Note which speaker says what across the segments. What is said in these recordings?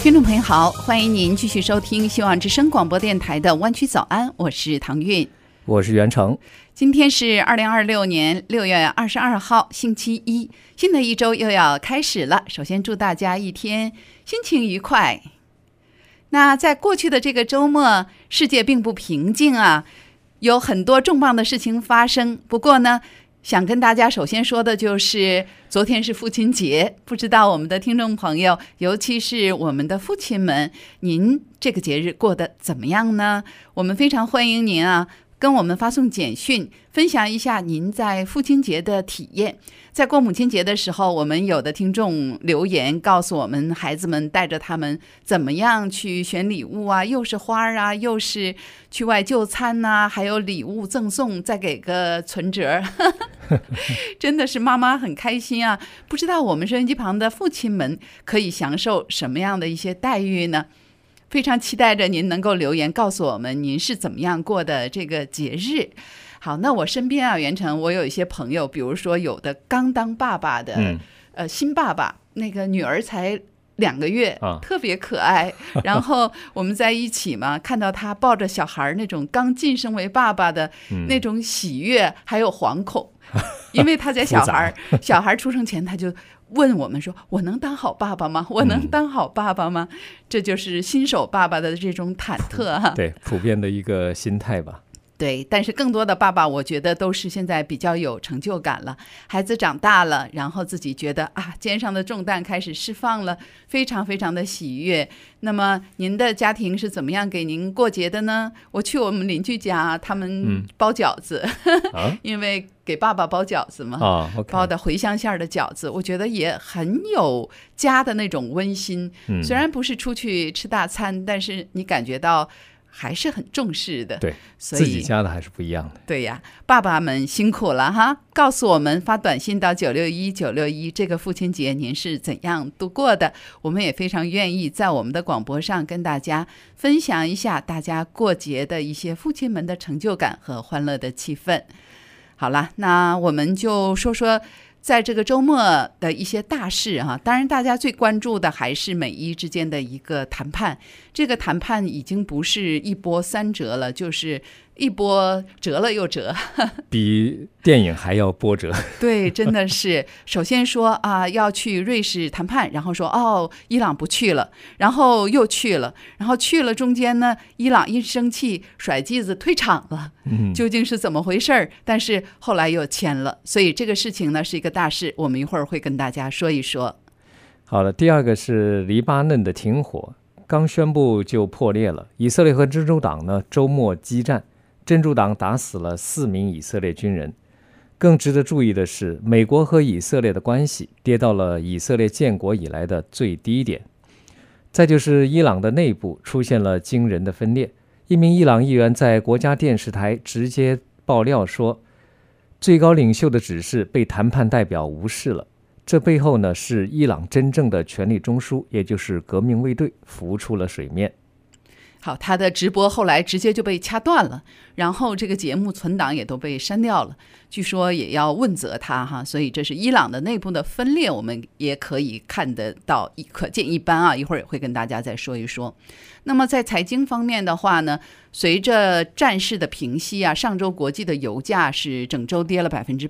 Speaker 1: 听众朋友好，欢迎您继续收听希望之声广播电台的湾区早安，我是唐韵，
Speaker 2: 我是袁成。
Speaker 1: 今天是2026年6月22号星期一，新的一周又要开始了。首先祝大家一天心情愉快。那在过去的这个周末，世界并不平静啊，有很多重磅的事情发生。不过呢，想跟大家首先说的就是昨天是父亲节，不知道我们的听众朋友，尤其是我们的父亲们，您这个节日过得怎么样呢？我们非常欢迎您啊，跟我们发送简讯，分享一下您在父亲节的体验。在过母亲节的时候，我们有的听众留言告诉我们，孩子们带着他们怎么样去选礼物啊，又是花啊，又是去外就餐啊，还有礼物赠送，再给个存折真的是妈妈很开心啊。不知道我们收音机旁的父亲们可以享受什么样的一些待遇呢？非常期待着您能够留言告诉我们您是怎么样过的这个节日。好，那我身边啊，袁成，我有一些朋友，比如说有的刚当爸爸的，新爸爸，那个女儿才2个月，特别可爱。然后我们在一起嘛，看到他抱着小孩那种刚晋升为爸爸的那种喜悦，还有惶恐，因为他在小孩出生前他就问我们说，我能当好爸爸吗？我能当好爸爸吗？这就是新手爸爸的这种忐忑啊。
Speaker 2: 对，普遍的一个心态吧。
Speaker 1: 对，但是更多的爸爸我觉得都是现在比较有成就感了，孩子长大了，然后自己觉得啊，肩上的重担开始释放了，非常非常的喜悦。那么您的家庭是怎么样给您过节的呢？我去我们邻居家，他们包饺子，因为给爸爸包饺子嘛，包的茴香馅的饺子，我觉得也很有家的那种温馨。虽然不是出去吃大餐，但是你感觉到还是很重视的。
Speaker 2: 对，
Speaker 1: 所以
Speaker 2: 自己家的还是不一样的。
Speaker 1: 对呀，爸爸们辛苦了哈！告诉我们，发短信到961，这个父亲节您是怎样度过的？我们也非常愿意在我们的广播上跟大家分享一下大家过节的一些父亲们的成就感和欢乐的气氛。好了，那我们就说说在这个周末的一些大事啊，当然大家最关注的还是美伊之间的一个谈判。这个谈判已经不是一波三折了，就是一波折了又折，
Speaker 2: 比电影还要波折。
Speaker 1: 对，真的是。首先说啊，要去瑞士谈判，然后说伊朗不去了，然后又去了，然后去了中间呢，伊朗一生气甩剂子退场了，究竟是怎么回事？但是后来又签了，所以这个事情呢是一个大事，我们一会儿会跟大家说一说。
Speaker 2: 好了，第二个是黎巴嫩的停火刚宣布就破裂了，以色列和真主党呢周末激战，真主党打死了4名以色列军人。更值得注意的是，美国和以色列的关系跌到了以色列建国以来的最低点。再就是伊朗的内部出现了惊人的分裂，一名伊朗议员在国家电视台直接爆料说，最高领袖的指示被谈判代表无视了。这背后呢，是伊朗真正的权力中枢，也就是革命卫队浮出了水面。
Speaker 1: 好，他的直播后来直接就被掐断了，然后这个节目存档也都被删掉了，据说也要问责他哈。所以这是伊朗的内部的分裂，我们也可以看得到，可见一斑啊。一会儿也会跟大家再说一说。那么在财经方面的话呢，随着战事的平息啊，上周国际的油价是整周跌了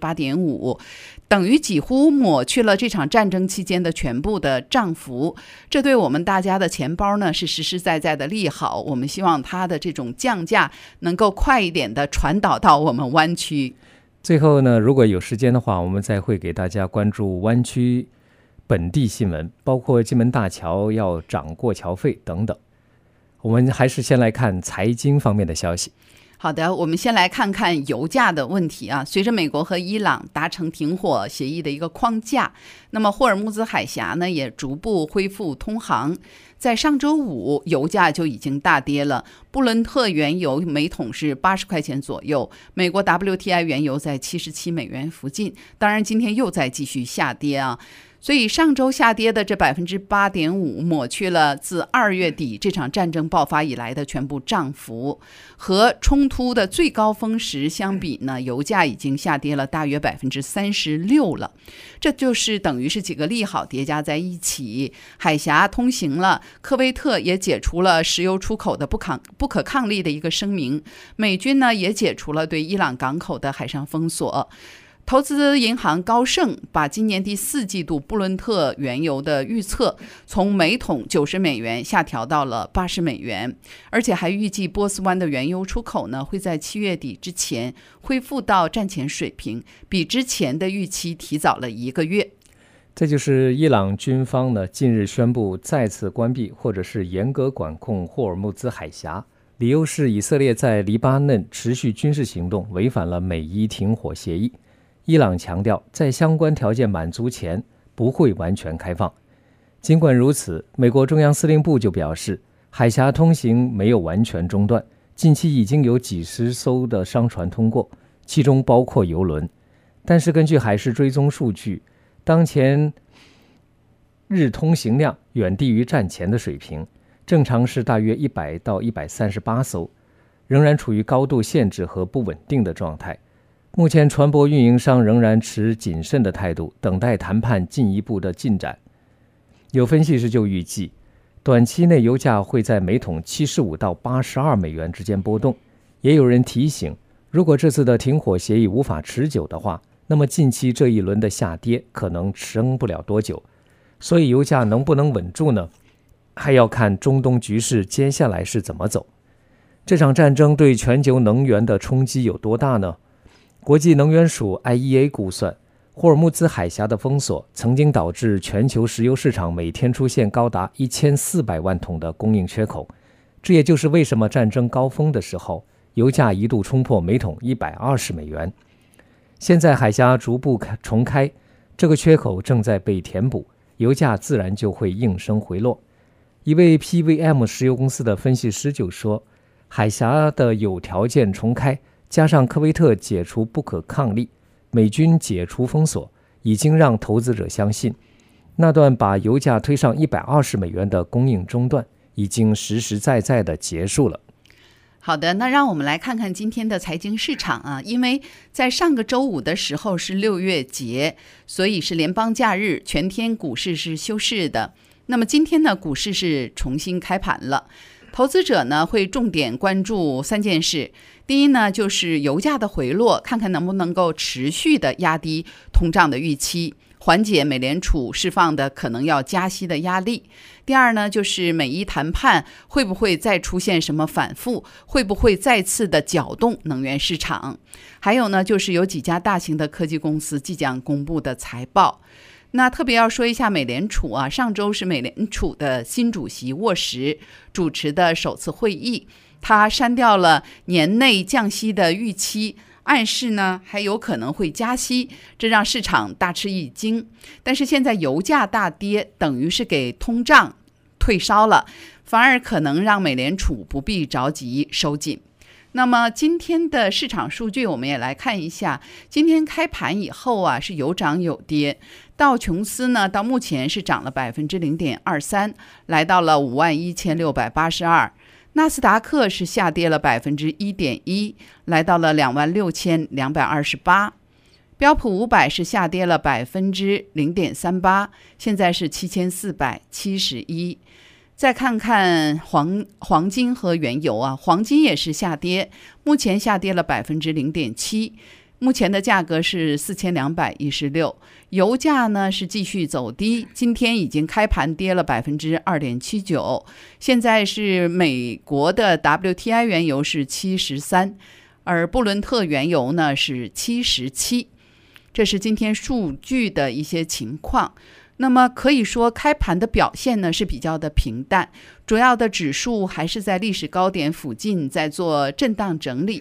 Speaker 1: 8.5%， 等于几乎抹去了这场战争期间的全部的涨幅。这对我们大家的钱包呢是实实在在的利好，我们希望它的这种降价能够快一点的传导到我们湾区。
Speaker 2: 最后呢，如果有时间的话，我们再会给大家关注湾区本地新闻，包括金门大桥要涨过桥费等等。我们还是先来看财经方面的消息。
Speaker 1: 好的，我们先来看看油价的问题啊。随着美国和伊朗达成停火协议的一个框架，那么霍尔木兹海峡呢也逐步恢复通航。在上周五，油价就已经大跌了。布伦特原油每桶是80块钱左右，美国 WTI 原油在77美元附近。当然，今天又在继续下跌啊。 所以上周下跌的这 8.5% 抹去了自2月底这场战争爆发以来的全部涨幅。和冲突的最高峰时相比呢，油价已经下跌了大约 36% 了。这就是等于是几个利好叠加在一起，海峡通行了，科威特也解除了石油出口的不可抗力的一个声明，美军呢也解除了对伊朗港口的海上封锁。投资银行高盛把今年第4季度布伦特原油的预测从每桶$90下调到了$80，而且还预计波斯湾的原油出口呢会在7月底之前恢复到战前水平，比之前的预期提早了1个月。
Speaker 2: 这就是伊朗军方呢近日宣布再次关闭或者是严格管控霍尔木兹海峡，理由是以色列在黎巴嫩持续军事行动，违反了美伊停火协议。伊朗强调，在相关条件满足前不会完全开放。尽管如此，美国中央司令部就表示，海峡通行没有完全中断，近期已经有几十艘的商船通过，其中包括邮轮。但是根据海事追踪数据，当前日通行量远低于战前的水平，正常是大约100到138艘，仍然处于高度限制和不稳定的状态。目前船舶运营商仍然持谨慎的态度，等待谈判进一步的进展。有分析师就预计，短期内油价会在每桶$75到$82之间波动。也有人提醒，如果这次的停火协议无法持久的话，那么近期这一轮的下跌可能撑不了多久。所以油价能不能稳住呢？还要看中东局势接下来是怎么走。这场战争对全球能源的冲击有多大呢？国际能源署 IEA 估算，霍尔木兹海峡的封锁曾经导致全球石油市场每天出现高达1400万桶的供应缺口。这也就是为什么战争高峰的时候，油价一度冲破每桶$120。现在海峡逐步重开，这个缺口正在被填补，油价自然就会应声回落。一位 PVM 石油公司的分析师就说，海峡的有条件重开，加上科威特解除不可抗力，美军解除封锁，已经让投资者相信，那段把油价推上$120的供应中断已经实实在在的结束了。
Speaker 1: 好的，那让我们来看看今天的财经市场啊，因为在上个周五的时候是6月节，所以是联邦假日，全天股市是休市的。那么今天呢，股市是重新开盘了。投资者呢会重点关注3件事。第一呢，就是油价的回落，看看能不能够持续的压低通胀的预期，缓解美联储释放的可能要加息的压力。第二呢，就是美伊谈判会不会再出现什么反复，会不会再次的搅动能源市场。还有呢，就是有几家大型的科技公司即将公布的财报。那特别要说一下美联储啊，上周是美联储的新主席沃什主持的首次会议，他删掉了年内降息的预期，暗示呢还有可能会加息，这让市场大吃一惊。但是现在油价大跌，等于是给通胀退烧了，反而可能让美联储不必着急收紧。那么今天的市场数据我们也来看一下。今天开盘以后啊，是有涨有跌。道琼斯呢到目前是涨了 0.23%， 来到了51,682。纳斯达克是下跌了 1.1%， 来到了26,228。标普500是下跌了 0.38%， 现在是7,471。再看看黄金和原油啊，黄金也是下跌，目前下跌了 0.7%， 目前的价格是4216。油价呢是继续走低，今天已经开盘跌了 2.79%， 现在是美国的 WTI 原油是73，而布伦特原油呢是77。这是今天数据的一些情况。那么可以说开盘的表现呢是比较的平淡，主要的指数还是在历史高点附近在做震荡整理。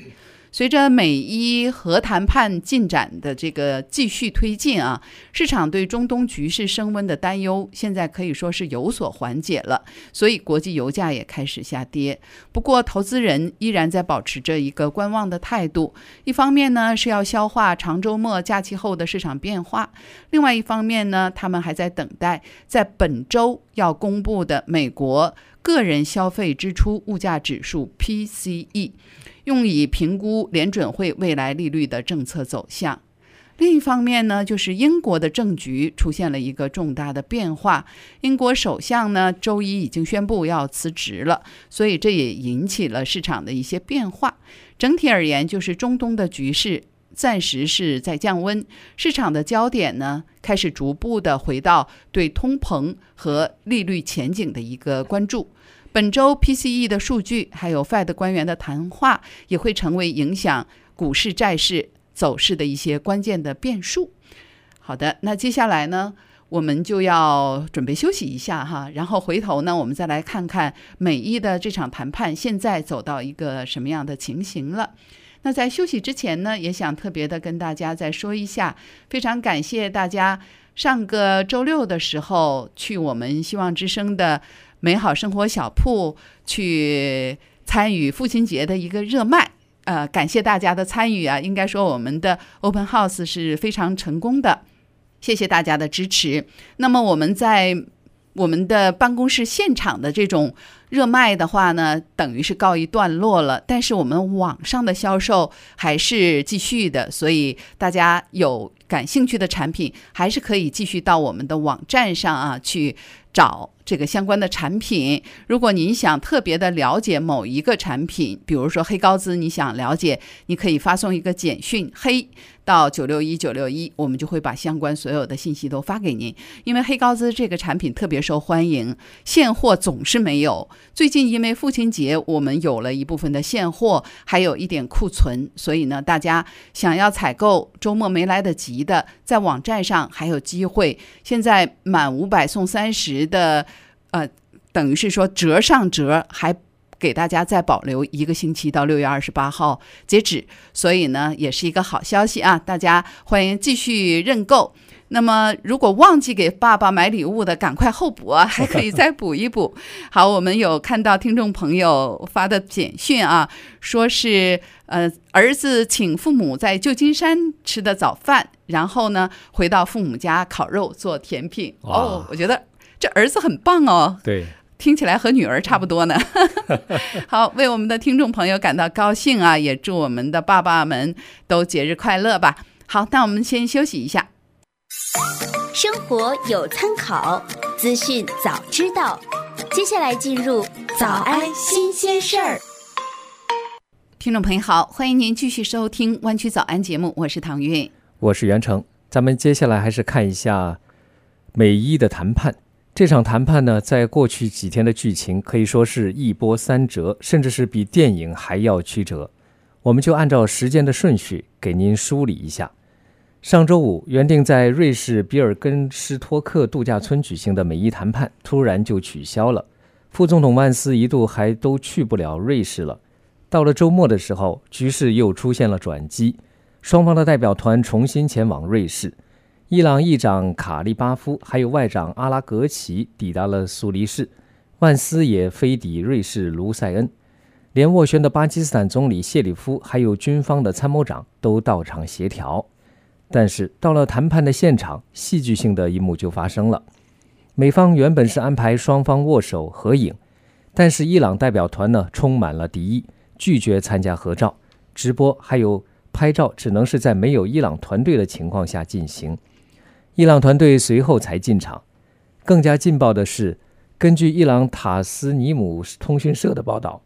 Speaker 1: 随着美伊核谈判进展的这个继续推进啊，市场对中东局势升温的担忧现在可以说是有所缓解了，所以国际油价也开始下跌。不过投资人依然在保持着一个观望的态度，一方面呢是要消化长周末假期后的市场变化，另外一方面呢他们还在等待在本周要公布的美国个人消费支出物价指数 PCE， 用以评估联准会未来利率的政策走向。另一方面呢，就是英国的政局出现了一个重大的变化，英国首相呢周一已经宣布要辞职了，所以这也引起了市场的一些变化。整体而言，就是中东的局势暂时是在降温，市场的焦点呢开始逐步的回到对通膨和利率前景的一个关注。本周 PCE 的数据还有 Fed 官员的谈话也会成为影响股市债市走势的一些关键的变数。好的，那接下来呢我们就要准备休息一下哈，然后回头呢我们再来看看美伊的这场谈判现在走到一个什么样的情形了。那在休息之前呢，也想特别的跟大家再说一下，非常感谢大家上个周六的时候去我们希望之声的美好生活小铺去参与父亲节的一个热卖，感谢大家的参与啊！应该说我们的 Open House 是非常成功的，谢谢大家的支持。那么我们在我们的办公室现场的这种热卖的话呢，等于是告一段落了，但是我们网上的销售还是继续的，所以大家有感兴趣的产品还是可以继续到我们的网站上啊去找这个相关的产品。如果您想特别的了解某一个产品，比如说黑高兹，你想了解，你可以发送一个简讯黑到961961，我们就会把相关所有的信息都发给您。因为黑高兹这个产品特别受欢迎，现货总是没有。最近因为父亲节，我们有了一部分的现货，还有一点库存，所以呢，大家想要采购周末没来得及的，在网站上还有机会。现在满500送30的，等于是说折上折，还给大家再保留1个星期到6月28号截止，所以呢也是一个好消息啊！大家欢迎继续认购。那么如果忘记给爸爸买礼物的，赶快候补啊，还可以再补一补。好，我们有看到听众朋友发的简讯啊，说是儿子请父母在旧金山吃的早饭，然后呢回到父母家烤肉做甜品。哦，我觉得这儿子很棒哦。
Speaker 2: 对，
Speaker 1: 听起来和女儿差不多呢。好，为我们的听众朋友感到高兴啊，也祝我们的爸爸们都节日快乐吧。好，那我们先休息一下。
Speaker 3: 生活有参考，资讯早知道。接下来进入早安新鲜事儿。
Speaker 1: 听众朋友好，欢迎您继续收听湾区早安节目，我是唐韵，
Speaker 2: 我是袁成。咱们接下来还是看一下美伊的谈判。这场谈判呢，在过去几天的剧情可以说是一波三折，甚至是比电影还要曲折。我们就按照时间的顺序给您梳理一下。上周五原定在瑞士比尔根施托克度假村举行的美伊谈判突然就取消了，副总统万斯一度还都去不了瑞士了。到了周末的时候，局势又出现了转机，双方的代表团重新前往瑞士。伊朗议长卡利巴夫还有外长阿拉格齐抵达了苏黎世，万斯也飞抵瑞士卢塞恩，连斡旋的巴基斯坦总理谢里夫还有军方的参谋长都到场协调。但是到了谈判的现场，戏剧性的一幕就发生了。美方原本是安排双方握手合影，但是伊朗代表团呢充满了敌意，拒绝参加合照，直播还有拍照只能是在没有伊朗团队的情况下进行。伊朗团队随后才进场。更加劲爆的是，根据伊朗塔斯尼姆通讯社的报道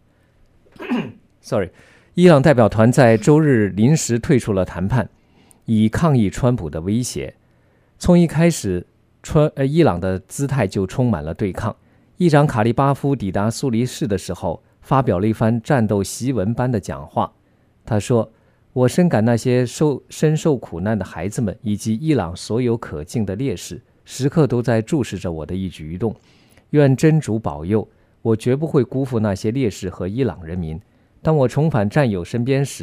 Speaker 2: 伊朗代表团在周日临时退出了谈判，以抗议川普的威胁。从一开始，伊朗的姿态就充满了对抗。议长卡利巴夫抵达苏黎世的时候，发表了一番战斗檄文般的讲话。他说，我深感那些深受苦难的孩子们以及伊朗所有可敬的烈士，时刻都在注视着我的一举一动。愿真主保佑，我绝不会辜负那些烈士和伊朗人民。当我重返战友身边时，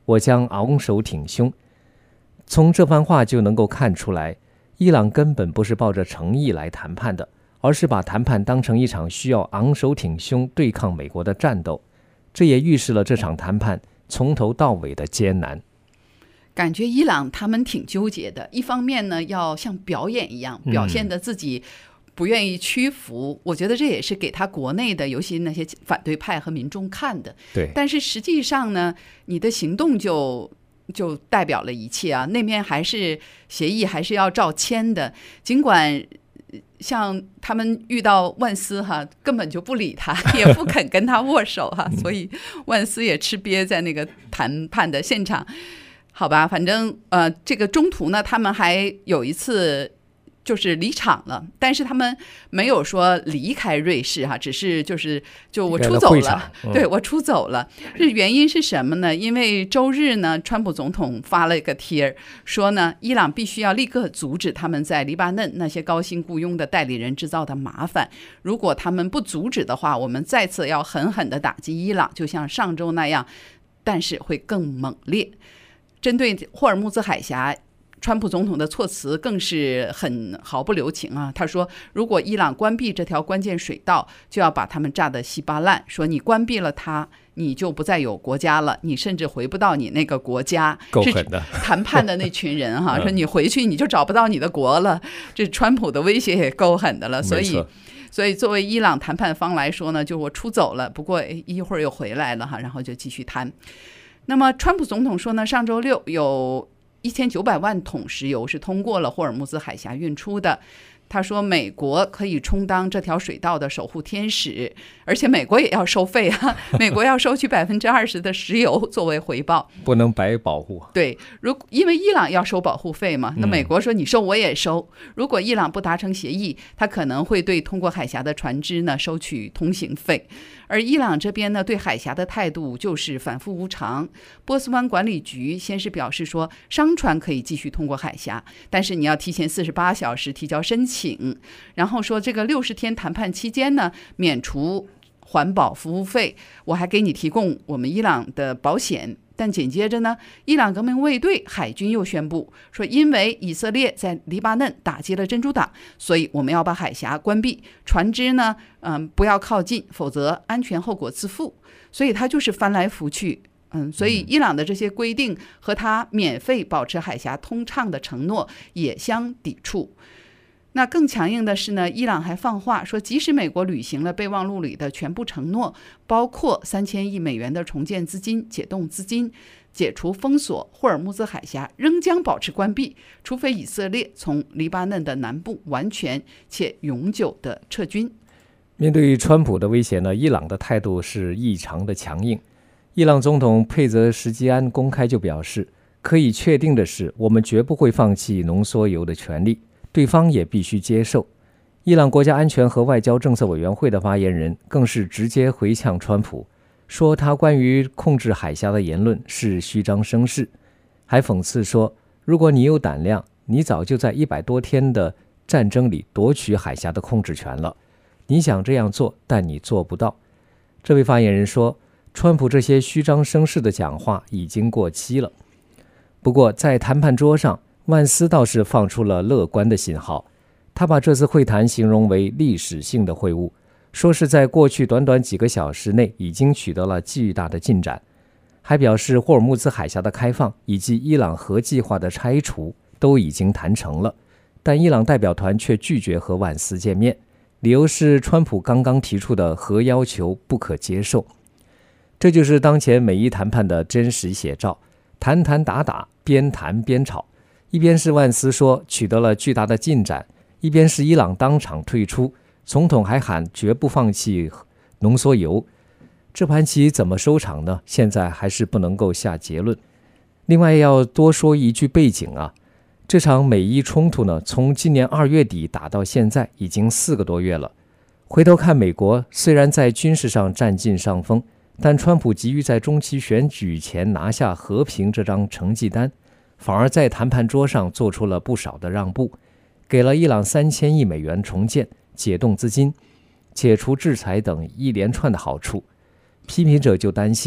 Speaker 2: 我将昂首挺胸。从这番话就能够看出来，伊朗根本不是抱着诚意来谈判的，而是把谈判当成一场需要昂首挺胸对抗美国的战斗。这也预示了这场谈判从头到尾的艰难。
Speaker 1: 感觉伊朗他们挺纠结的，一方面呢要像表演一样表现的自己不愿意屈服，我觉得这也是给他国内的尤其那些反对派和民众看的。
Speaker 2: 对，
Speaker 1: 但是实际上呢，你的行动就代表了一切啊，那面还是协议还是要照签的，尽管像他们遇到万斯哈，根本就不理他，也不肯跟他握手哈，所以万斯也吃瘪在那个谈判的现场。好吧，反正这个中途呢，他们还有一次就是离场了，但是他们没有说离开瑞士哈，只是就我出走了，对，我出走了。这原因是什么呢？因为周日呢，川普总统发了一个贴说呢，伊朗必须要立刻阻止他们在黎巴嫩那些高薪雇佣的代理人制造的麻烦。如果他们不阻止的话，我们再次要狠狠地打击伊朗，就像上周那样，但是会更猛烈。针对霍尔木兹海峡，川普总统的措辞更是很毫不留情啊！他说，如果伊朗关闭这条关键水道，就要把他们炸得稀巴烂。说你关闭了它，你就不再有国家了，你甚至回不到你那个国家。
Speaker 2: 够狠的，
Speaker 1: 谈判的那群人哈，说你回去你就找不到你的国了。这川普的威胁也够狠的了，所以作为伊朗谈判方来说呢，就我出走了，不过一会儿又回来了哈，然后就继续谈。那么川普总统说呢，上周六有1900万桶石油是通过了霍尔木兹海峡运出的。他说美国可以充当这条水道的守护天使，而且美国也要收费啊，美国要收取20%的石油作为回报，
Speaker 2: 不能白保护。
Speaker 1: 对，因为伊朗要收保护费嘛，那美国说你收我也收。如果伊朗不达成协议，他可能会对通过海峡的船只呢收取通行费。而伊朗这边呢，对海峡的态度就是反复无常。波斯湾管理局先是表示说，商船可以继续通过海峡，但是你要提前48小时提交申请。然后说这个60天谈判期间呢，免除环保服务费，我还给你提供我们伊朗的保险。但紧接着呢，伊朗革命卫队海军又宣布说，因为以色列在黎巴嫩打击了真主党，所以我们要把海峡关闭，船只呢不要靠近，否则安全后果自负。所以他就是翻来覆去。所以伊朗的这些规定和他免费保持海峡通畅的承诺也相抵触。那更强硬的是呢，伊朗还放话说，即使美国履行了备忘录里的全部承诺，包括3000亿美元的重建资金、解冻资金、解除封锁，霍尔木兹海峡仍将保持关闭，除非以色列从黎巴嫩的南部完全且永久的撤军。
Speaker 2: 面对于川普的威胁呢，伊朗的态度是异常的强硬。伊朗总统佩泽什基安公开就表示，可以确定的是，我们绝不会放弃浓缩铀的权利，对方也必须接受。伊朗国家安全和外交政策委员会的发言人更是直接回呛川普，说他关于控制海峡的言论是虚张声势，还讽刺说，如果你有胆量，你早就在100多天的战争里夺取海峡的控制权了。你想这样做，但你做不到。这位发言人说，川普这些虚张声势的讲话已经过期了。不过在谈判桌上，万斯倒是放出了乐观的信号，他把这次会谈形容为历史性的会晤，说是在过去短短几个小时内已经取得了巨大的进展，还表示霍尔木兹海峡的开放以及伊朗核计划的拆除都已经谈成了，但伊朗代表团却拒绝和万斯见面，理由是川普刚刚提出的核要求不可接受。这就是当前美伊谈判的真实写照，谈谈打打，边谈边吵，一边是万斯说取得了巨大的进展，一边是伊朗当场退出，总统还喊绝不放弃浓缩铀。这盘棋怎么收场呢？现在还是不能够下结论。另外要多说一句背景啊，这场美伊冲突呢，从今年2月底打到现在已经4个多月了。回头看美国，虽然在军事上占尽上风，但川普急于在中期选举前拿下和平这张成绩单，反而在谈判桌上做出了不少的让步，给了伊朗3000亿美元重建、解冻资金、解除制裁等一连串的好处。批评者就担心，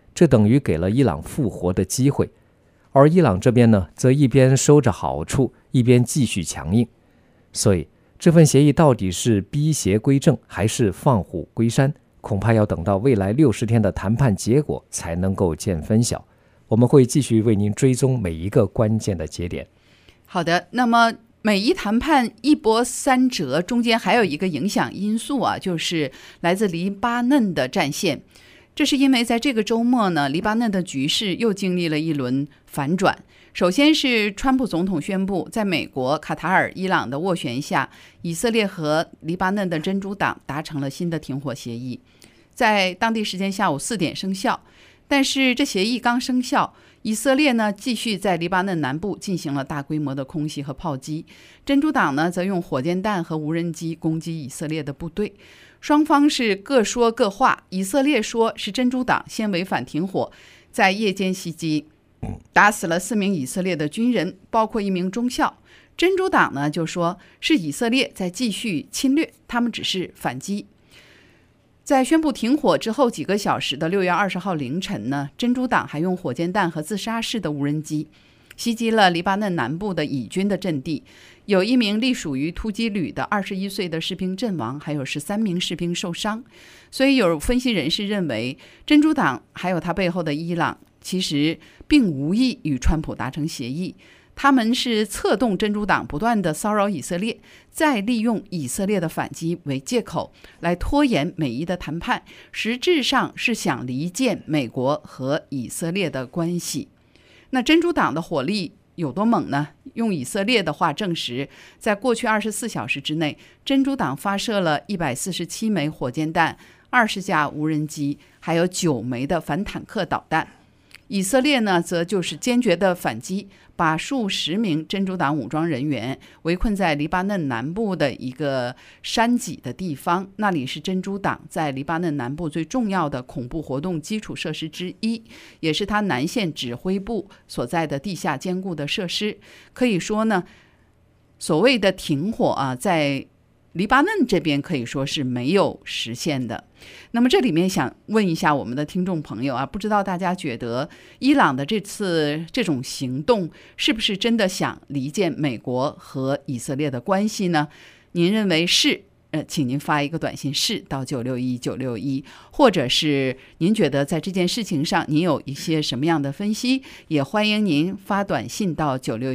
Speaker 2: 这等于给了伊朗复活的机会。而伊朗这边呢，则一边收着好处，一边继续强硬。所以这份协议到底是逼邪归正还是放虎归山，恐怕要等到未来60天的谈判结果才能够见分晓。我们会继续为您追踪每一个关键的节点。
Speaker 1: 好的，那么美伊谈判一波三折，中间还有一个影响因素啊，就是来自黎巴嫩的战线。这是因为在这个周末呢，黎巴嫩的局势又经历了一轮反转。首先是川普总统宣布，在美国、卡塔尔、伊朗的斡旋下，以色列和黎巴嫩的真主党达成了新的停火协议，在当地时间下午4点生效。但是这协议刚生效，以色列呢继续在黎巴嫩南部进行了大规模的空袭和炮击，真主党呢则用火箭弹和无人机攻击以色列的部队。双方是各说各话，以色列说是真主党先违反停火，在夜间袭击，打死了4名以色列的军人，包括1名中校。真主党呢就说是以色列在继续侵略，他们只是反击。在宣布停火之后几个小时的6月20号凌晨呢，真主党还用火箭弹和自杀式的无人机袭击了黎巴嫩南部的以军的阵地，有1名隶属于突击旅的21岁的士兵阵亡，还有13名士兵受伤。所以有分析人士认为，真主党还有他背后的伊朗其实并无意与川普达成协议，他们是策动真主党不断的骚扰以色列，再利用以色列的反击为借口来拖延美伊的谈判，实质上是想离间美国和以色列的关系。那真主党的火力有多猛呢？用以色列的话证实，在过去24小时之内，真主党发射了147枚火箭弹、20架无人机，还有9枚的反坦克导弹。以色列呢，则就是坚决的反击，把数十名真主党武装人员围困在黎巴嫩南部的一个山脊的地方，那里是真主党在黎巴嫩南部最重要的恐怖活动基础设施之一，也是他南线指挥部所在的地下坚固的设施。可以说呢，所谓的停火啊，在黎巴嫩这边可以说是没有实现的。那么这里面想问一下我们的听众朋友啊，不知道大家觉得伊朗的这次这种行动是不是真的想离间美国和以色列的关系呢？您认为是？请您发一个短信是到961961，或者是您觉得在这件事情上您有一些什么样的分析，也欢迎您发短信到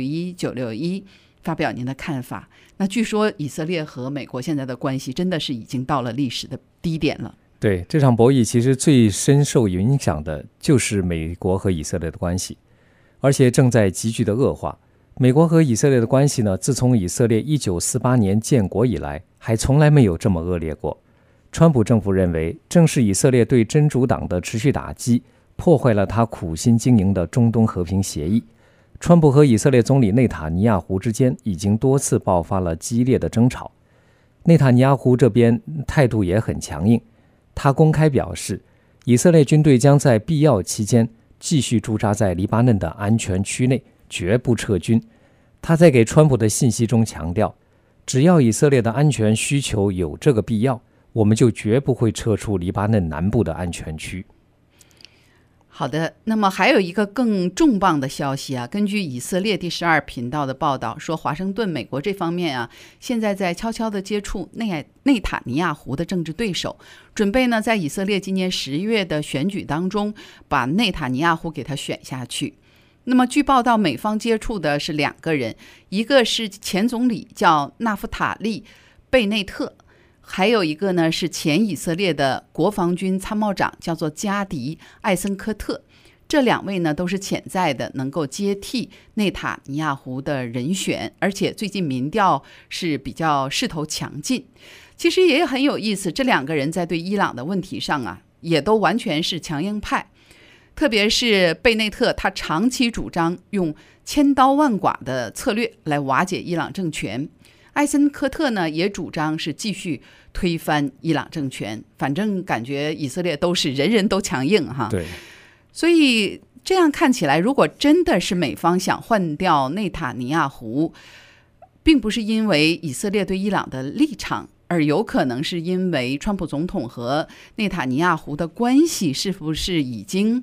Speaker 1: 961961发表您的看法。那据说以色列和美国现在的关系真的是已经到了历史的低点了。
Speaker 2: 对，这场博弈其实最深受影响的就是美国和以色列的关系，而且正在急剧的恶化。美国和以色列的关系呢，自从以色列1948年建国以来，还从来没有这么恶劣过。川普政府认为，正是以色列对真主党的持续打击，破坏了他苦心经营的中东和平协议。川普和以色列总理内塔尼亚胡之间已经多次爆发了激烈的争吵。内塔尼亚胡这边态度也很强硬，他公开表示，以色列军队将在必要期间继续驻扎在黎巴嫩的安全区内，绝不撤军。他在给川普的信息中强调，只要以色列的安全需求有这个必要，我们就绝不会撤出黎巴嫩南部的安全区。
Speaker 1: 好的，那么还有一个更重磅的消息啊，根据以色列第12频道的报道说，华盛顿美国这方面啊，现在在悄悄地接触内塔尼亚胡的政治对手，准备呢在以色列今年10月的选举当中把内塔尼亚胡给他选下去。那么据报道，美方接触的是2个人，一个是前总理叫纳夫塔利·贝内特，还有一个呢是前以色列的国防军参谋长，叫做加迪·艾森科特。这2位呢都是潜在的能够接替内塔尼亚胡的人选，而且最近民调是比较势头强劲。其实也很有意思，这2个人在对伊朗的问题上啊，也都完全是强硬派。特别是贝内特，他长期主张用千刀万剐的策略来瓦解伊朗政权。艾森科特呢也主张是继续推翻伊朗政权，反正感觉以色列都是人人都强硬哈。
Speaker 2: 对，
Speaker 1: 所以这样看起来，如果真的是美方想换掉内塔尼亚胡，并不是因为以色列对伊朗的立场，而有可能是因为川普总统和内塔尼亚胡的关系是不是已经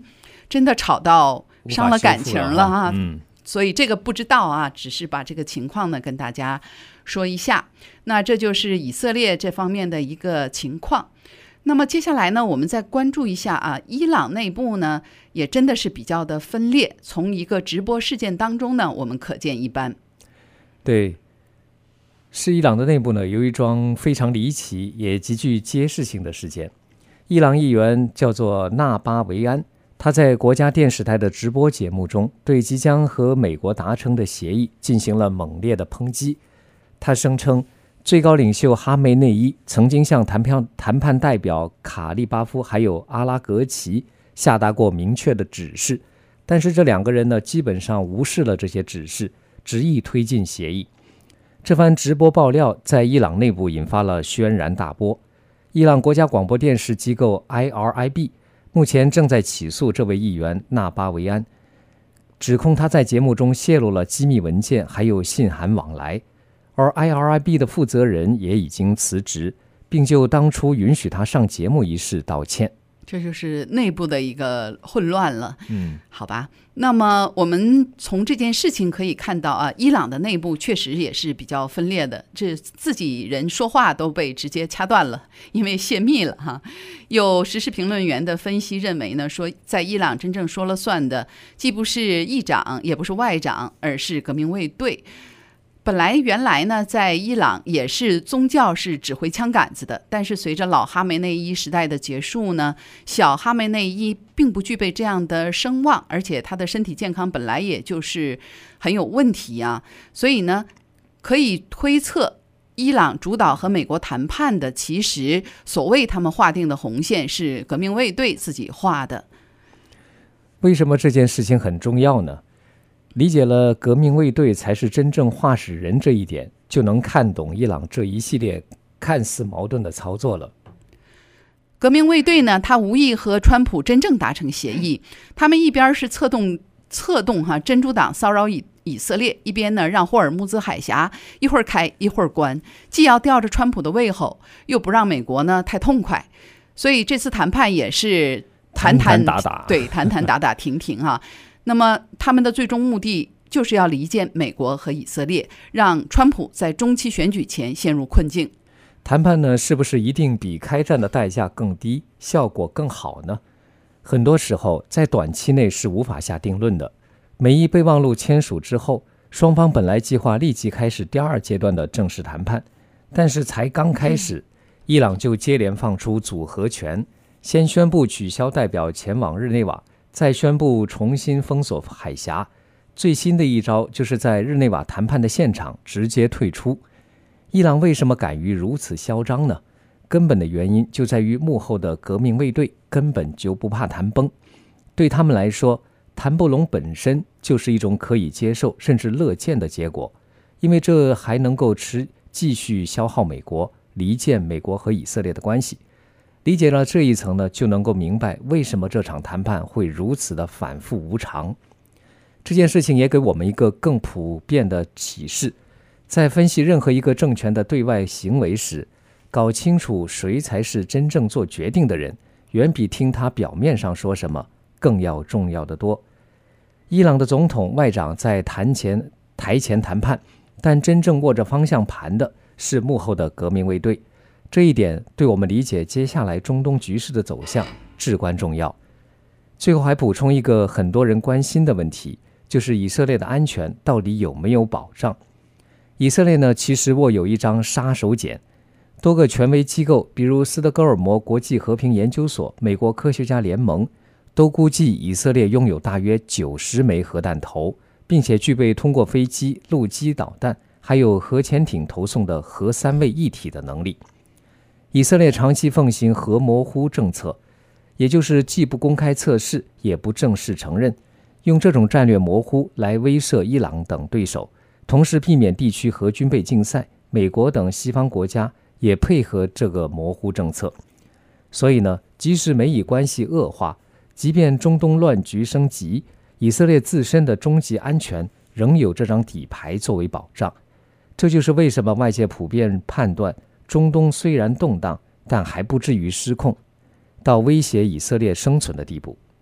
Speaker 1: 真的吵到伤了感情了啊。所以这个不知道啊，只是把这个情况呢跟大家说一下。那这就是以色列这方面的一个情况。那么接下来呢，我们再关注一下啊，伊朗内部呢也真的是比较的分裂。从一个直播事件当中呢，我们可见一斑。
Speaker 2: 对，是伊朗的内部呢有一桩非常离奇也极具揭示性的事件。伊朗议员叫做纳巴维安，他在国家电视台的直播节目中对即将和美国达成的协议进行了猛烈的抨击。他声称最高领袖哈梅内伊曾经向谈判代表卡利巴夫还有阿拉格齐下达过明确的指示，但是这两个人呢基本上无视了这些指示，执意推进协议。这番直播爆料在伊朗内部引发了轩然大波。伊朗国家广播电视机构 IRIB 目前正在起诉这位议员纳巴维安，指控他在节目中泄露了机密文件还有信函往来。而 IRIB 的负责人也已经辞职，并就当初允许他上节目一事道歉。
Speaker 1: 这就是内部的一个混乱了。好吧。那么我们从这件事情可以看到啊，伊朗的内部确实也是比较分裂的，这自己人说话都被直接掐断了，因为泄密了哈。有时事评论员的分析认为呢，说在伊朗真正说了算的既不是议长也不是外长，而是革命卫队。原来呢，在伊朗也是宗教是指挥枪杆子的，但是随着老哈梅内伊时代的结束呢，小哈梅内伊并不具备这样的声望，而且他的身体健康本来也就是很有问题啊，所以呢，可以推测伊朗主导和美国谈判的，其实所谓他们划定的红线是革命卫队自己画的。
Speaker 2: 为什么这件事情很重要呢？理解了革命卫队才是真正话事人这一点，就能看懂伊朗这一系列看似矛盾的操作了。
Speaker 1: 革命卫队呢，他无意和川普真正达成协议，他们一边是策动真主党骚扰以色列，一边呢让霍尔木兹海峡一会儿开一会儿关，既要吊着川普的胃口，又不让美国呢太痛快，所以这次谈判也是谈
Speaker 2: 打打，
Speaker 1: 对，谈打打停停哈。那么他们的最终目的就是要离间美国和以色列，让川普在中期选举前陷入困境。
Speaker 2: 谈判呢，是不是一定比开战的代价更低，效果更好呢？很多时候在短期内是无法下定论的。美伊备忘录签署之后，双方本来计划立即开始第二阶段的正式谈判，但是才刚开始，伊朗就接连放出组合拳，先宣布取消代表前往日内瓦，再宣布重新封锁海峡，最新的一招就是在日内瓦谈判的现场直接退出。伊朗为什么敢于如此嚣张呢？根本的原因就在于幕后的革命卫队根本就不怕谈崩，对他们来说，谈不拢本身就是一种可以接受甚至乐见的结果，因为这还能够继续消耗美国，离间美国和以色列的关系。理解了这一层呢，就能够明白为什么这场谈判会如此的反复无常。这件事情也给我们一个更普遍的启示，在分析任何一个政权的对外行为时，搞清楚谁才是真正做决定的人，远比听他表面上说什么更要重要的多。伊朗的总统外长在台前谈判，但真正握着方向盘的是幕后的革命卫队。这一点对我们理解接下来中东局势的走向至关重要。最后还补充一个很多人关心的问题，就是以色列的安全到底有没有保障？以色列呢，其实握有一张杀手锏。多个权威机构，比如斯德哥尔摩国际和平研究所、美国科学家联盟，都估计以色列拥有大约90枚核弹头，并且具备通过飞机、陆基导弹还有核潜艇投送的核三位一体的能力。以色列长期奉行核模糊政策，也就是既不公开测试，也不正式承认，用这种战略模糊来威慑伊朗等对手，同时避免地区核军备竞赛。美国等西方国家也配合这个模糊政策。所以呢，即使美以关系恶化，即便中东乱局升级，以色列自身的终极安全仍有这张底牌作为保障。这就是为什么外界普遍判断中东虽然动荡，但还不至于失控，到威胁以色列生存的地步。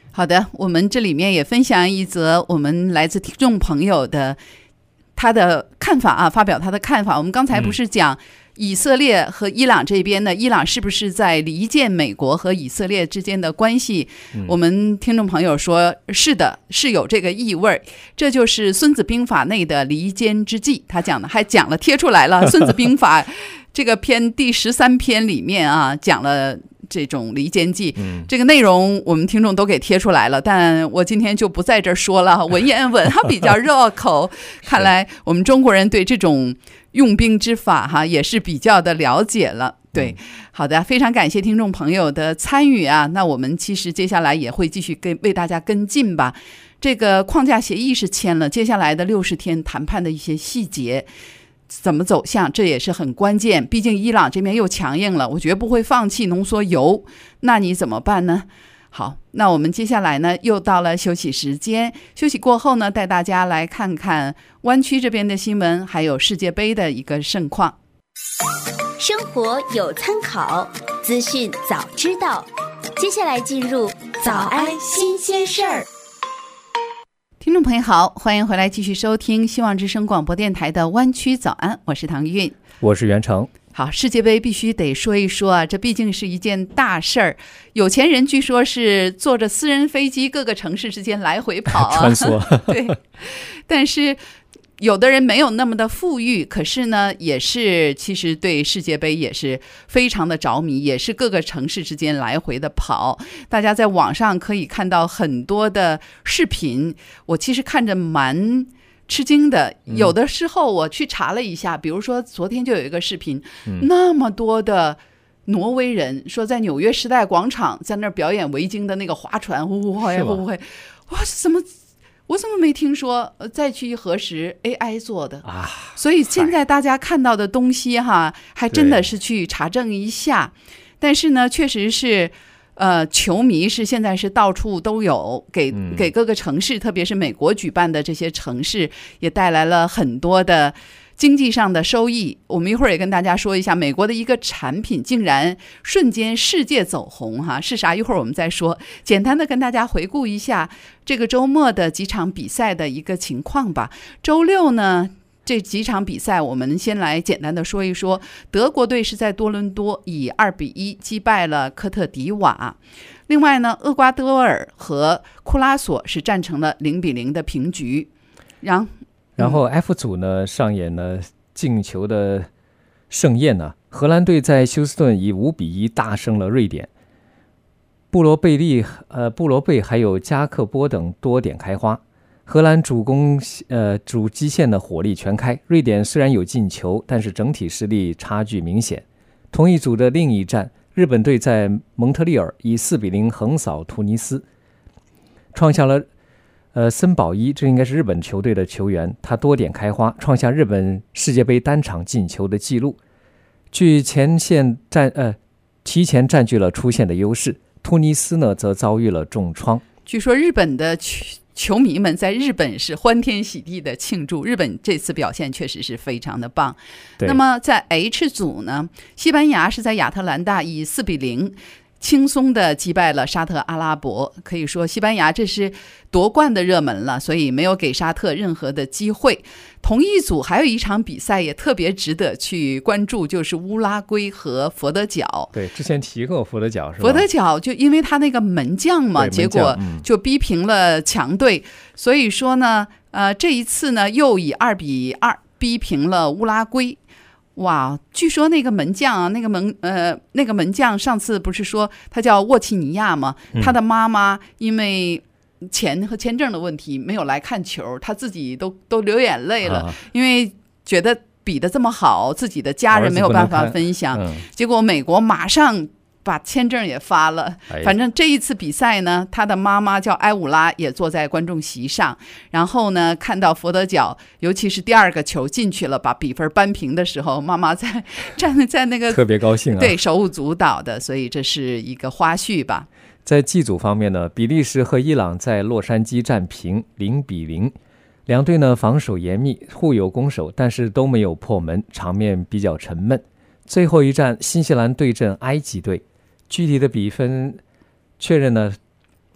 Speaker 1: 好的，我们这里面也分享一则我们来自听众朋友的他的看法啊，发表他的看法。我们刚才不是讲以色列和伊朗这边呢，伊朗是不是在离间美国和以色列之间的关系？我们听众朋友说是的，是有这个意味，这就是《孙子兵法》内的离间之计。他讲的还讲了贴出来了，《孙子兵法》这个篇第13篇里面啊，讲了这种离间计，这个内容我们听众都给贴出来了，但我今天就不在这儿说了，文言文它比较绕口，看来我们中国人对这种用兵之法哈也是比较的了解了。对，好的，非常感谢听众朋友的参与啊，那我们其实接下来也会继续为大家跟进吧。这个框架协议是签了，接下来的60天谈判的一些细节怎么走向，这也是很关键。毕竟伊朗这边又强硬了，我绝不会放弃浓缩铀，那你怎么办呢？好，那我们接下来呢又到了休息时间，休息过后呢，带大家来看看湾区这边的新闻，还有世界杯的一个盛况。
Speaker 3: 生活有参考，资讯早知道。接下来进入早安新鲜事儿。
Speaker 1: 听众朋友好，欢迎回来继续收听希望之声广播电台的湾区早安，我是唐韵，
Speaker 2: 我是袁成。
Speaker 1: 好，世界杯必须得说一说啊，这毕竟是一件大事儿。有钱人据说是坐着私人飞机各个城市之间来回跑啊，
Speaker 2: 穿梭。
Speaker 1: 对，但是有的人没有那么的富裕，可是呢，也是其实对世界杯也是非常的着迷，也是各个城市之间来回的跑。大家在网上可以看到很多的视频，我其实看着蛮吃惊的。有的时候我去查了一下，比如说昨天就有一个视频，那么多的挪威人说在纽约时代广场在那儿表演维京的那个划船，呼呼会，哇，我怎么没听说？再去一核实 AI 做的啊！所以现在大家看到的东西哈，还真的是去查证一下。但是呢，确实是，球迷是现在是到处都有，给各个城市，特别是美国举办的这些城市，也带来了很多的经济上的收益。我们一会儿也跟大家说一下，美国的一个产品竟然瞬间世界走红哈，是啥？一会儿我们再说。简单的跟大家回顾一下这个周末的几场比赛的一个情况吧。周六呢，这几场比赛我们先来简单的说一说。德国队是在多伦多以2-1击败了科特迪瓦。另外呢，厄瓜多尔和库拉索是战成了0-0的平局。然后
Speaker 2: F 组呢上演了进球的盛宴呢，荷兰队在休斯顿以5-1大胜了瑞典。布罗贝还有加克波等多点开花，荷兰主基线的火力全开。瑞典虽然有进球，但是整体实力差距明显。同一组的另一战，日本队在蒙特利尔以4-0横扫突尼斯，创下了森保一，这应该是日本球队的球员，他多点开花，创下日本世界杯单场进球的记录。据前线提前占据了出线的优势，突尼斯呢则遭遇了重创。
Speaker 1: 据说日本的球迷们在日本是欢天喜地的庆祝，日本这次表现确实是非常的棒。那么在 H 组呢，西班牙是在亚特兰大以4-0轻松的击败了沙特阿拉伯，可以说西班牙这是夺冠的热门了，所以没有给沙特任何的机会。同一组还有一场比赛也特别值得去关注，就是乌拉圭和佛得角。
Speaker 2: 对，之前提过佛得角是吧？
Speaker 1: 佛得角就因为他那个门将嘛，结果就逼平了强队，所以说呢，这一次呢又以2-2逼平了乌拉圭。哇，据说那个门将啊，那个门将上次不是说他叫沃奇尼亚吗？他的妈妈因为钱和签证的问题没有来看球，他自己都流眼泪了，因为觉得比得这么好，自己的家人没有办法分享。结果美国马上把签证也发了。反正这一次比赛呢，他的妈妈叫埃武拉，也坐在观众席上。然后呢，看到佛得角，尤其是第二个球进去了，把比分扳平的时候，妈妈站在那个
Speaker 2: 特别高兴啊，
Speaker 1: 对，手舞足蹈的。所以这是一个花絮吧。
Speaker 2: 在 G 组方面呢，比利时和伊朗在洛杉矶战平0-0，两队呢防守严密，互有攻守，但是都没有破门，场面比较沉闷。最后一战，新西兰对阵埃及队，具体的比分确认呢，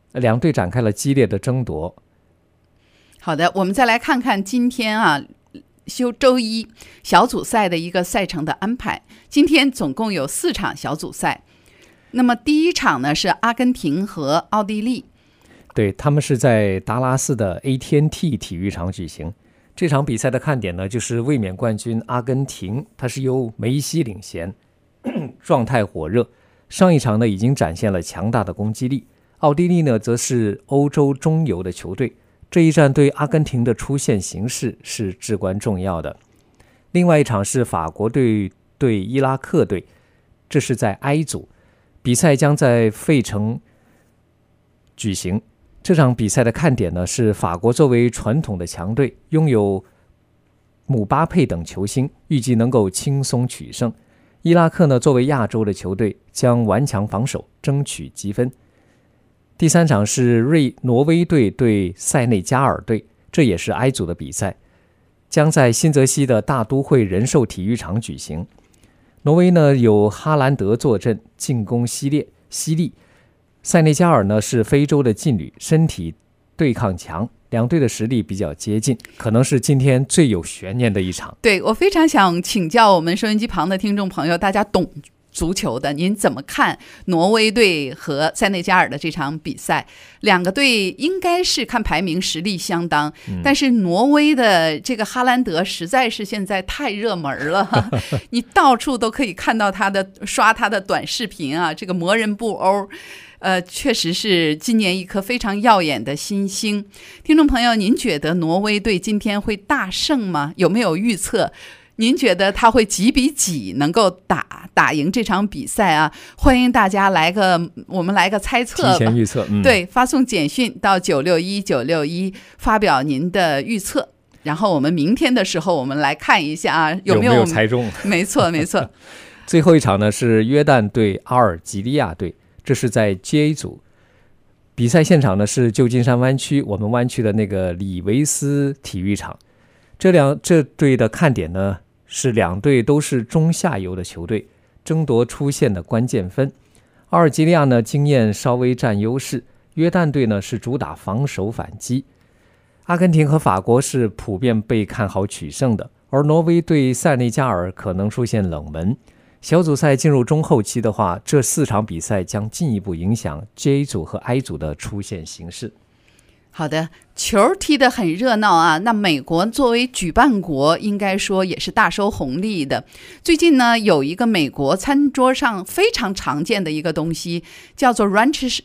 Speaker 2: 两队展开了激烈的争夺。
Speaker 1: 好的，我们再来看看今天周一小组赛的一个赛程的安排。今天总共有4场小组赛，那么第一场呢是阿根廷和奥地利，
Speaker 2: 对，他们是在达拉斯的 AT&T 体育场举行。这场比赛的看点呢，就是卫冕冠军阿根廷，它是由梅西领衔，状态火热。上一场呢已经展现了强大的攻击力。奥地利呢则是欧洲中游的球队，这一战对阿根廷的出线形势是至关重要的。另外一场是法国队对伊拉克队，这是在 I 组，比赛将在费城举行。这场比赛的看点呢是法国作为传统的强队，拥有姆巴佩等球星，预计能够轻松取胜。伊拉克呢作为亚洲的球队，将顽强防守，争取积分。第三场是挪威队对塞内加尔队，这也是 I 组的比赛，将在新泽西的大都会人寿体育场举行。挪威呢有哈兰德坐镇，进攻犀利。塞内加尔呢是非洲的劲旅，身体对抗强，两队的实力比较接近，可能是今天最有悬念的一场。
Speaker 1: 对，我非常想请教我们收音机旁的听众朋友，大家懂足球的，您怎么看挪威队和塞内加尔的这场比赛？两个队应该是看排名实力相当，但是挪威的这个哈兰德实在是现在太热门了，你到处都可以看到刷他的短视频啊，这个魔人布欧。确实是今年一颗非常耀眼的新星。听众朋友，您觉得挪威队今天会大胜吗？有没有预测？您觉得他会几比几能够打赢这场比赛啊？欢迎大家我们来个猜测吧，
Speaker 2: 提前预测。
Speaker 1: 对，发送简讯到961-961，发表您的预测。然后我们明天的时候，我们来看一下啊，有没有
Speaker 2: 猜中？
Speaker 1: 没错。
Speaker 2: 最后一场呢是约旦对阿尔及利亚队，这是在 J 组。比赛现场呢是旧金山湾区，我们湾区的那个里维斯体育场。这队的看点呢是两队都是中下游的球队，争夺出线的关键分。阿尔及利亚呢经验稍微占优势，约旦队呢是主打防守反击。阿根廷和法国是普遍被看好取胜的，而挪威对塞内加尔可能出现冷门。小组赛进入中后期的话，这4场比赛将进一步影响 J 组和 I 组的出线形势。
Speaker 1: 好的，球踢得很热闹啊。那美国作为举办国，应该说也是大收红利的。最近呢，有一个美国餐桌上非常常见的一个东西，叫做 ranch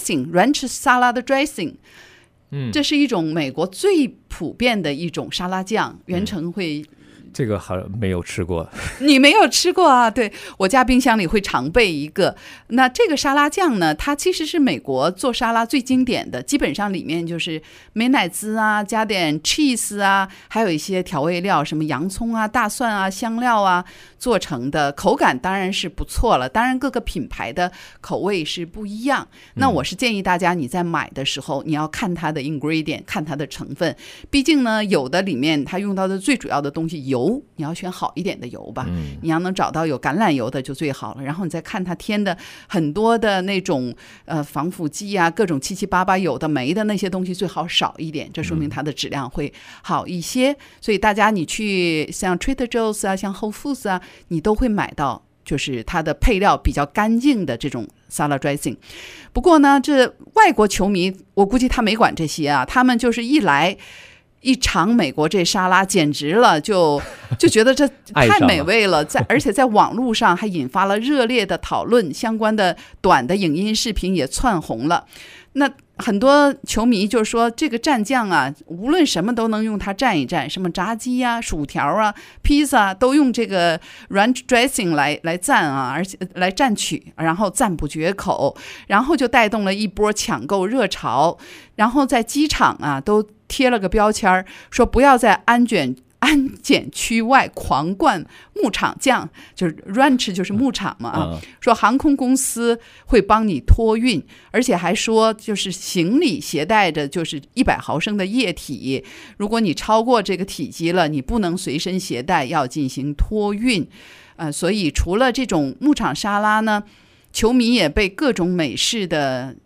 Speaker 1: salad dressing。这是一种美国最普遍的一种沙拉酱，袁成会。
Speaker 2: 这个还没有吃过。
Speaker 1: 你没有吃过啊？对，我家冰箱里会常备一个。那这个沙拉酱呢，它其实是美国做沙拉最经典的，基本上里面就是美乃滋啊，加点 cheese 啊，还有一些调味料，什么洋葱啊、大蒜啊、香料啊做成的，口感当然是不错了。当然各个品牌的口味是不一样。那我是建议大家你在买的时候，你要看它的 ingredient， 看它的成分。毕竟呢，有的里面它用到的最主要的东西油，你要选好一点的油吧，你要能找到有橄榄油的就最好了。然后你再看它添的很多的那种防腐剂啊，各种七七八八有的没的那些东西最好少一点，这说明它的质量会好一些。所以大家你去像 Trader Joe's 啊，像 Whole Foods 啊，你都会买到就是它的配料比较干净的这种 salad dressing。 不过呢，这外国球迷我估计他没管这些啊，他们就是一尝美国这沙拉简直了，就觉得这太美味了，而且在网络上还引发了热烈的讨论，相关的短的影音视频也窜红了。那很多球迷就说这个蘸酱啊，无论什么都能用它蘸一蘸，什么炸鸡啊、薯条啊、披萨都用这个 ranch dressing 来蘸啊，而且来蘸取，然后赞不绝口，然后就带动了一波抢购热潮。然后在机场啊都贴了个标签，说不要在安检区外狂灌牧场酱，就是 ranch 就是牧场嘛说航空公司会帮你托运，而且还说就是行李携带着就是100毫升的液体，如果你超过这个体积了，你不能随身携带，要进行托运。所以除了这种牧场沙拉呢，球迷也被各种美式的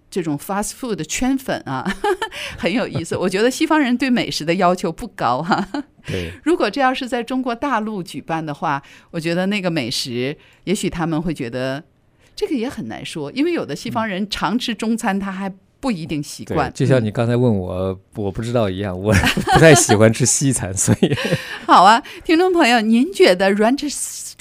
Speaker 1: 这种 fast food 的圈粉啊，很有意思。我觉得西方人对美食的要求不高哈。
Speaker 2: 对，
Speaker 1: 如果这要是在中国大陆举办的话，我觉得那个美食，也许他们会觉得这个也很难说，因为有的西方人常吃中餐，他还不一定习惯。
Speaker 2: 就像你刚才问我，我不知道一样，我不太喜欢吃西餐，所以
Speaker 1: 好啊，听众朋友，您觉得 ranch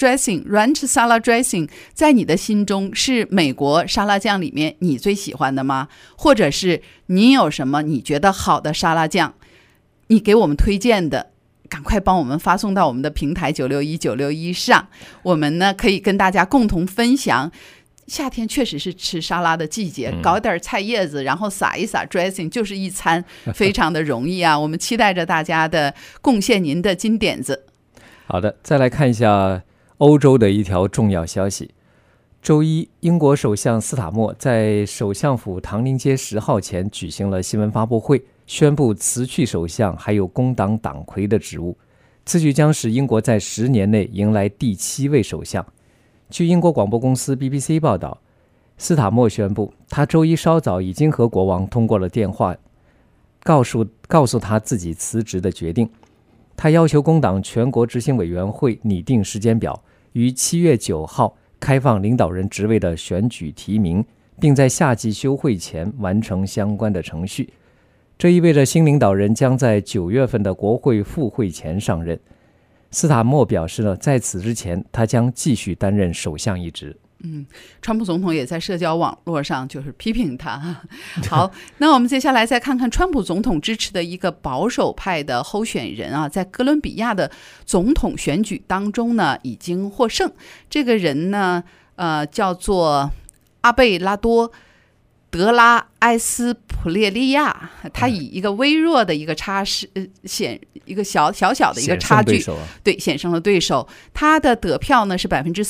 Speaker 1: salad dressing 在你的心中是美国沙拉酱里面你最喜欢的吗？或者是您有什么你觉得好的沙拉酱，你给我们推荐的，赶快帮我们发送到我们的平台961上，我们呢可以跟大家共同分享。夏天确实是吃沙拉的季节，搞点菜叶子，然后撒一撒 dressing， 就是一餐，非常的容易啊。我们期待着大家的贡献，您的金点子。
Speaker 2: 好的，再来看一下欧洲的一条重要消息。周一，英国首相斯塔默在首相府唐宁街10号前举行了新闻发布会，宣布辞去首相还有工党党魁的职务。此举将使英国在10年内迎来第7位首相。据英国广播公司 BBC 报道，斯塔默宣布，他周一稍早已经和国王通过了电话，告诉他自己辞职的决定。他要求工党全国执行委员会拟定时间表，于7月9号开放领导人职位的选举提名，并在夏季休会前完成相关的程序。这意味着新领导人将在9月份的国会复会前上任。斯塔默表示呢，在此之前，他将继续担任首相一职。
Speaker 1: 川普总统也在社交网络上就是批评他。好，那我们接下来再看看川普总统支持的一个保守派的候选人啊，在哥伦比亚的总统选举当中呢，已经获胜。这个人呢，叫做阿贝拉多·德拉埃斯普列利亚，他以一个微弱的一个一个小的一个差距，险胜了对手。他的得票呢是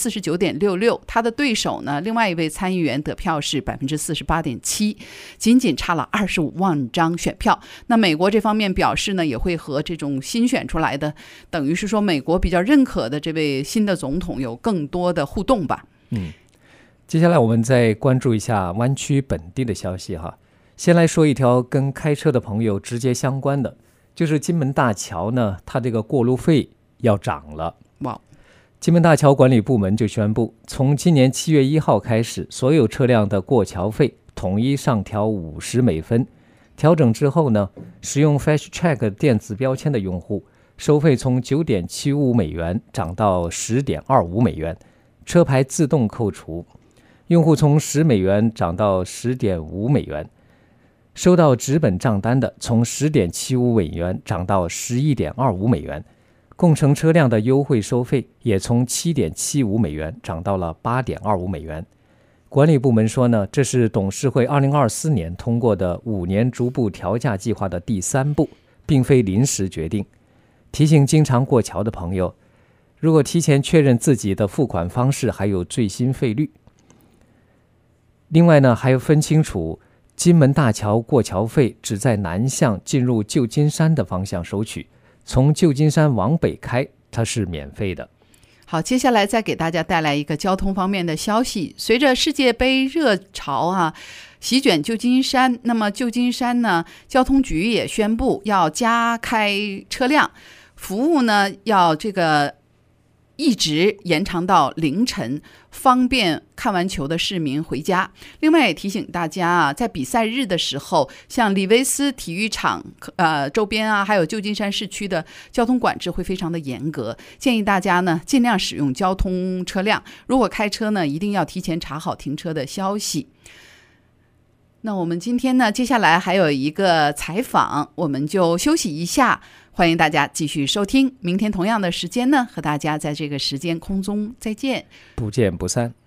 Speaker 1: 49.66%， 他的对手呢，另外一位参议员得票是 48.7%， 仅仅差了25万张选票。那美国这方面表示呢，也会和这种新选出来的，等于是说美国比较认可的这位新的总统有更多的互动吧。
Speaker 2: 接下来我们再关注一下湾区本地的消息哈。先来说一条跟开车的朋友直接相关的，就是金门大桥呢，它这个过路费要涨了。金门大桥管理部门就宣布，从今年7月1号开始，所有车辆的过桥费统一上调50美分。调整之后呢，使用 FastTrack 电子标签的用户，收费从 9.75 美元涨到 10.25 美元，车牌自动扣除。用户从10美元涨到 10.5 美元，收到纸本账单的从 10.75 美元涨到 11.25 美元，共乘车辆的优惠收费也从 7.75 美元涨到了 8.25 美元。管理部门说呢，这是董事会2024年通过的5年逐步调价计划的第3步，并非临时决定。提醒经常过桥的朋友，如果提前确认自己的付款方式还有最新费率。另外呢，还要分清楚，金门大桥过桥费只在南向进入旧金山的方向收取，从旧金山往北开，它是免费的。
Speaker 1: 好，接下来再给大家带来一个交通方面的消息。随着世界杯热潮席卷旧金山，那么旧金山呢，交通局也宣布要加开车辆，服务呢要一直延长到凌晨，方便看完球的市民回家。另外也提醒大家在比赛日的时候，像里维斯体育场周边还有旧金山市区的交通管制会非常的严格，建议大家呢尽量使用交通车辆。如果开车呢，一定要提前查好停车的消息。那我们今天呢，接下来还有一个采访，我们就休息一下。欢迎大家继续收听，明天同样的时间呢，和大家在这个时间空中再见，
Speaker 2: 不见不散。